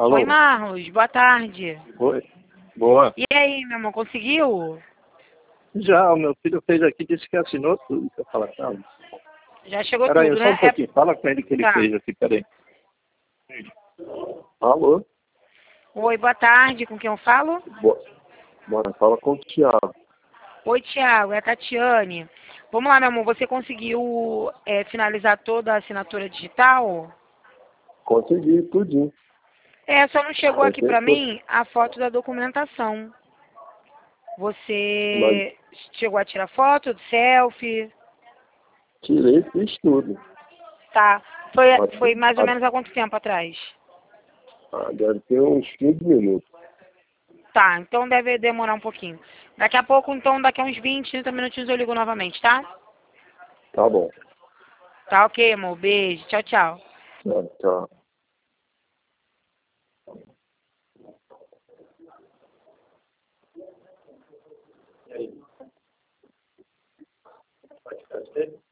Alô? Oi, Marlos, boa tarde. Oi. Boa. E aí, meu amor, conseguiu? Já, o meu filho fez aqui, disse que assinou tudo. Deixa eu falar com ela. Já chegou Peraí, tudo, só um né? pouquinho. Fala com ele que ele Tá. fez aqui, peraí. Alô? Oi, boa tarde, com quem eu falo? Bora, fala com o Thiago. Oi, Thiago, é a Tatiane. Vamos lá, meu amor, você conseguiu finalizar toda a assinatura digital? Consegui tudinho. Só não chegou Vai aqui ter pra tudo. mim a foto da documentação. Mas Você chegou a tirar foto, selfie? tirei, fiz tudo. Tá. Foi mais ou A- menos há quanto tempo atrás? Deve ter uns 15 minutos. Tá, então deve demorar um pouquinho. Daqui a pouco, então, daqui a uns 20, 30 minutinhos eu ligo novamente, tá? Tá bom. Tá ok, amor. Beijo. Tchau, tchau. Tchau, tchau. E aí? Pode fazer?